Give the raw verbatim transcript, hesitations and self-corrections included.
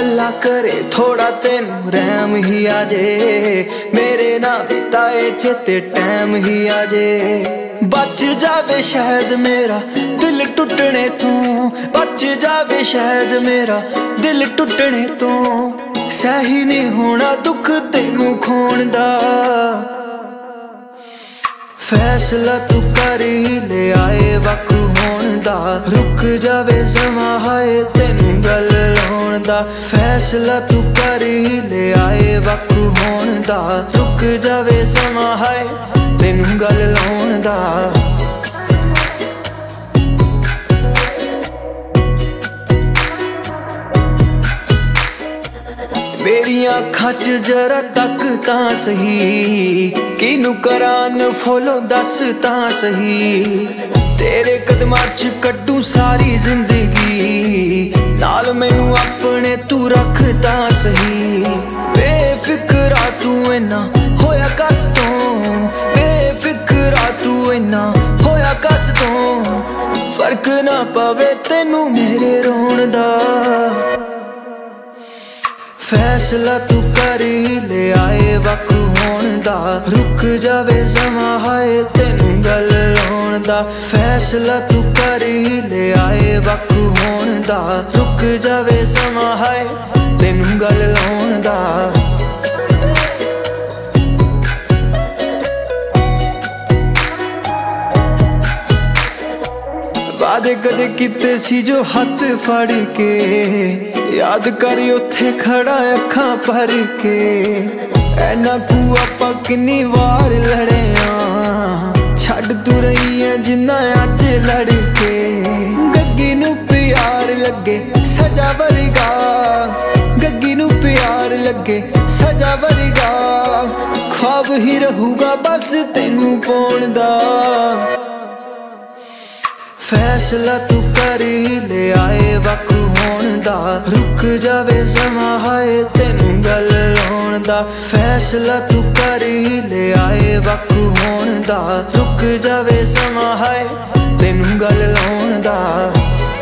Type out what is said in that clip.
अल्लाह करे थोड़ा तेन रहम ही आजे, मेरे ना बिताए चेते टैम ही आजे। बच जावे शायद मेरा दिल टुटने तो, बच जावे शायद मेरा दिल टुटने तो। सही नहीं होना दुख तेनू खोण दा, फैसला तू कर ही ले आए वक होण दा। रुक जावे समा हाए तेनू गल लाउण दा, फैसला तू कर ही ले आए वक होण दा। रुक जावे समा हाए तेनू गल लाउण दा। मेरिया अखां च जरा तक तां सही, किनू करां फॉलो दस तां सही। तेरे कदमां च कड्डू सारी जिंदगी, नाल मैनू अपने तू रख तां सही। बेफिक्रा तू इन्ना होया कस तों, बेफिक्रा तू इन्ना होया कस तों। फर्क ना पवे तेनू मेरे रोण दा, फैसला तू कर ही ले आए वक होण दा। रुक जावे समा हाए तेनू गल लाउण दा, फैसला तू कर ही ले आए वक होण दा। रुक जावे समा हाए तेनू गल लाउण दा। वादे कदे किते सी जो हथ फड़ के, याद करी उत्थे खड़ा अखां भर के। ऐना कू आपां किन्नी वार लड़े आ, छड्ड तू रही है जिन्ना अज लड़ के। गग्गी नू प्यार लगे सजा वर्गा, गग्गी नू प्यार लगे सजा वर्गा। ख्वाब ही रहूगा बस तेनू पाउण दा, फैसला तू कर ही ले आए वक होण दा। रुक जावे समा हाए तेनू गल लाउण दा, फैसला तू कर ही ले आए वक होण दा। रुक जावे समा हाए तेनू गल लाउण दा।